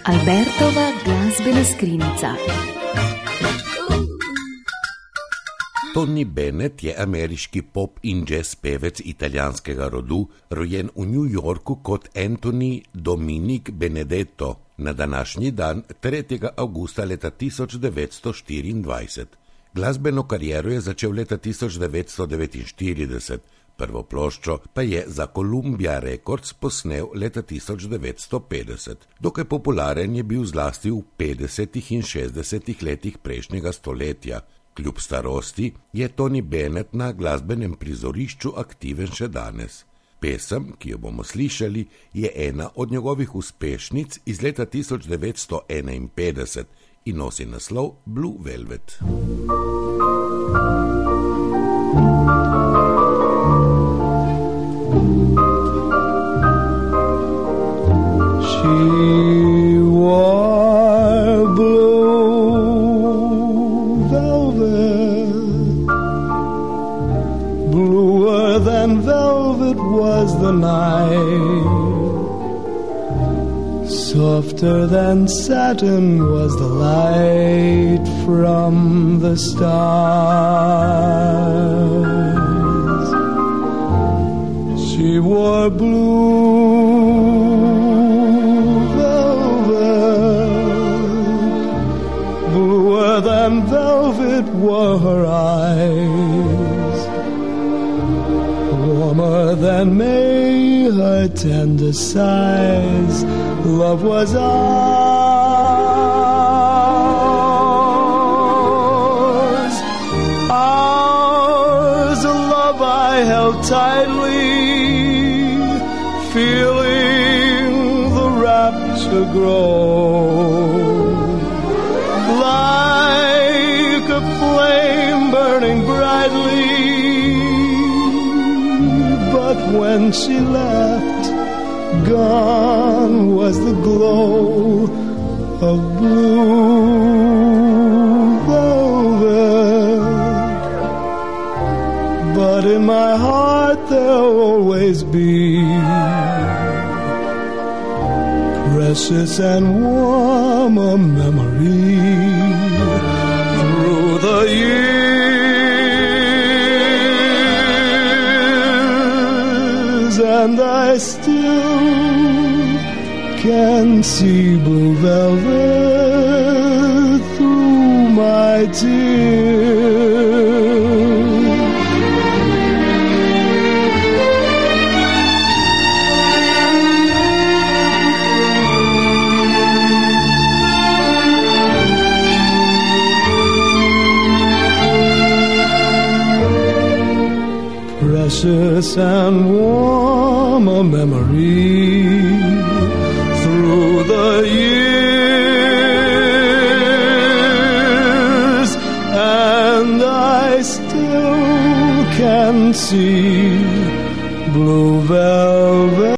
Albertova glasbena skrinjica. Tony Bennett je ameriški pop in jazz pevec italijanskega rodu, rojen v New Yorku kot Anthony Dominic Benedetto na današnji dan 3. avgusta leta 1924. Glasbeno kariero je začel leta 1949, prvo ploščo pa je za Columbia Records posnel leta 1950. Dokaj popularen je bil zlasti v 50. in 60. letih prejšnjega stoletja. Kljub starosti je Tony Bennett na glasbenem prizorišču aktiven še danes. Pesem, ki jo bomo slišali, je ena od njegovih uspešnic iz leta 1951 in nosi naslov Blue Velvet. She wore blue velvet, bluer than velvet was the night, softer than satin was the light from the stars. She wore blue velvet, bluer than velvet were her eyes, warmer than May her tender sighs. Love was ours, ours, a love I held tightly, feeling the rapture grow, like a flame burning brightly. But when she left, gone was the glow of blue velvet. But in my heart there'll always be precious and warm a memory through the years, and I still can see blue velvet through my tears. Precious and warm a memory through the years, and I still can see blue velvet